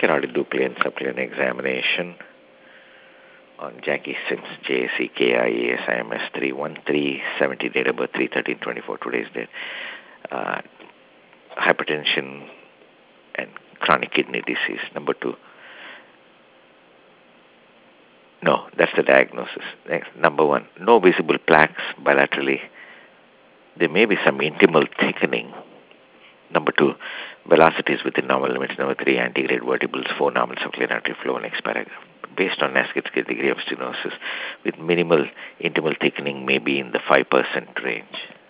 Carotid and supplement examination on Jackie Sims, JACKIASIMS 31370, date of birth 3/13/24, today's date. Hypertension and chronic kidney disease. Number 2. No, that's the diagnosis. Next, number 1, no visible plaques bilaterally. There may be some intimal thickening. Number 2, velocity is within normal limits. Number 3, antegrade vertebrals. 4, normal circulatory artery flow. Next paragraph. Based on Naskett's degree of stenosis, with minimal intimal thickening, may be in the 5% range.